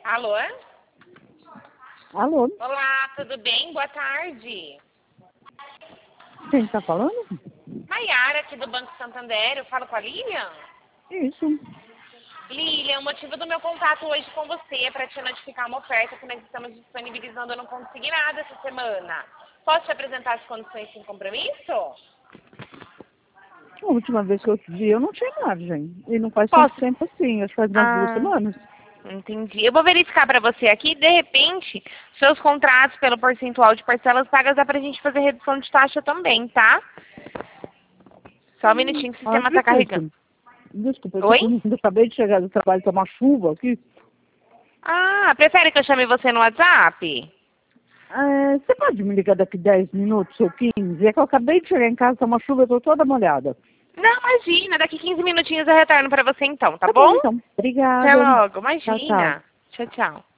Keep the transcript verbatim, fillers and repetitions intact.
Alô? Alô? Olá, tudo bem? Boa tarde. Quem está falando? Maiara, aqui do Banco Santander. Eu falo com a Lilian? Isso. Lilian, o motivo do meu contato hoje com você é para te notificar uma oferta que nós estamos disponibilizando no Consignado essa semana. Posso te apresentar as condições sem compromisso? A última vez que eu te vi, eu não tinha margem. E não faz Posso? tanto tempo assim, acho que faz umas duas Ah, semanas. entendi. Eu vou verificar para você aqui. De repente, seus contratos pelo percentual de parcelas pagas dá para a gente fazer redução de taxa também, tá? Só um minutinho que o Ah, sistema está carregando. difícil. Desculpa, eu, tô Oi? com- eu acabei de chegar do trabalho, tá uma chuva aqui. Ah, prefere que eu chame você no WhatsApp? É, você pode me ligar daqui dez minutos ou quinze? É que eu acabei de chegar em casa, tá uma chuva, eu tô toda molhada. Não, imagina. Daqui quinze minutinhos eu retorno para você então, tá Tá bom, bom? então. Até Obrigada. logo. Tchau, tchau. Imagina. Tchau, tchau.